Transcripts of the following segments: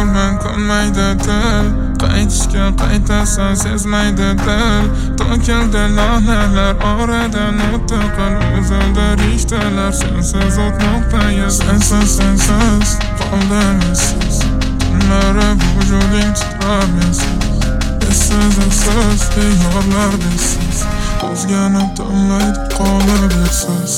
majburman qolmaydi til. Qaytishga qaytasan sezmaydi dil. To'kildi lolalar oradan o'tdi qil uzildi rishtalar. Sensiz o'tmoqdayız sensiz qoldim essiz. Tunlari vujuding titrar mensiz. Essiz yorlar besiz. O'zgani tanlaydi qolaversiz.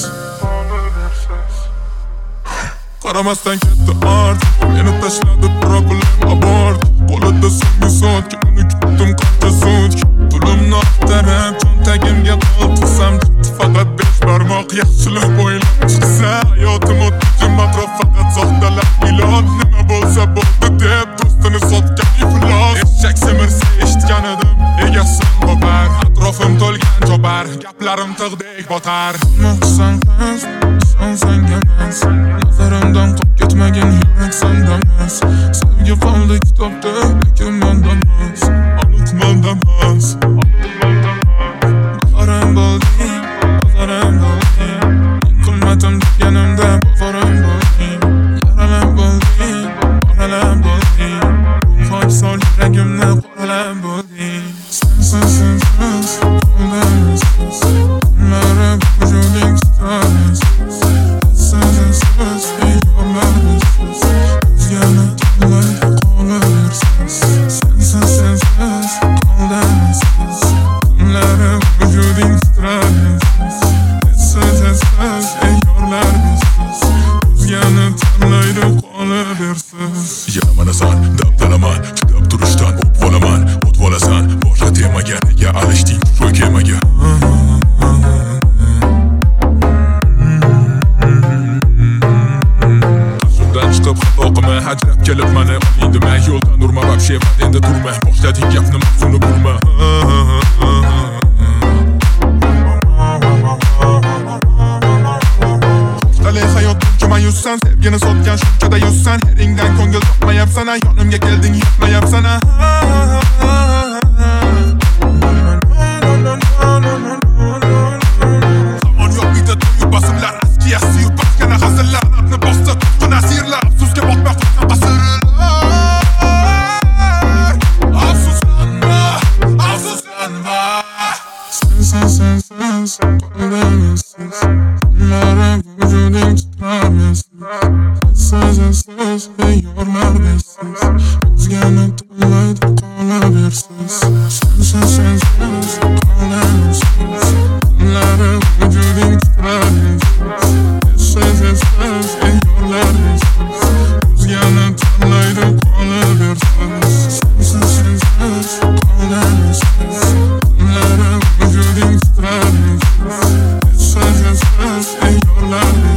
Qaramasdan ketdi art, meni tashladi problem abort. Qo'lida so'nggi soatga uni kutdim qancha sutk. Pulimni axtarib cho'ntagimga qo'ltiqsam faqat 5 barmoq yaxshilab o'ylab chiqsa. Hayotim o'tdim atrof faqat soxtalar ilon. Nima bo'lsa bo'ldi deb do'stini sotgan iflos. Eshak semirsa eshitgan edim egasisan qo'par. Atrofim to'lgan cho'bar, gaplarim tig'dek botar. Mo'qsan qiz, senga emas. Nazarimdan qolib ketmagin yurak sendamas. Sevgi qoldi kitobda, lekin mendamas. Aniq mendamas. Bahorim bo'lding, bazorim bo'lding. Qilmadim deganimda bahorim bo'lding. Yaralam bo'lding, qoralam bo'lding. Ruhim sol yuragimni qoralam bo'lding. Sensiz qoldim essiz. Tunlari vujuding titrar mensiz. Sensiz yorlar besiz. O'zgani tanlaydi qolaversiz. Sensiz qoldim essiz. Tunlari vujuding titrar mensiz. Sensiz yorlar besiz. O'zgani tanlaydi qolaversiz. Yaramanasan, dabdalaman, chidab turishdan o'pvolaman. O'tvolasan, boshqa temaga nega alishding shu kemaga? Chiqib xatoqima ajrab kelib mani indimay yo'ldan urma vobshe endi turma boshlading gapni mavzuni burma. Xo'jali hayot buncha mayussan, sevgini sotgan shunchada yuzsan. Eringdan ko'ngil topmayapsan, yonimga kelding yetmayapsan. Zamon yo'q uyda to'yib bosimlar, askiya suyib boshqana hazillar. Natni bosta tutqun asirlar. Afsusga boqma qutgan qasirlar. Afsuslanma. Sensiz qoldim essiz. Tunlari vujuding titrar mensiz. Sensiz yorlar besiz. O'zgani tanlaydi qolaversiz. Sensiz qoldim essiz. Tunlari vujuding titrar mensiz. Sensiz yorlar besiz. O'zgani tanlaydi qolaversiz. Sensiz qoldim essiz. Tunlari vujuding titrar mensiz. Sensiz yorlar besiz.